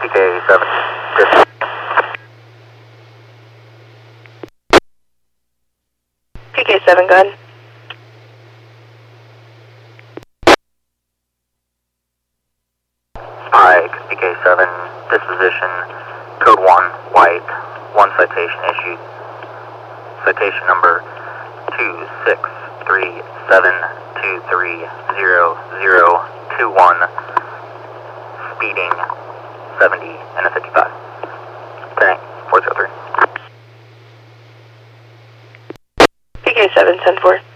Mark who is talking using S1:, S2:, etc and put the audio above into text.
S1: PK7.
S2: PK7, go ahead.
S1: Hi, PK7, disposition, code 1, white, 1 citation issued. Citation number 26372300021, speeding 70 and a 55. 10 403.
S2: PK7, 10-4.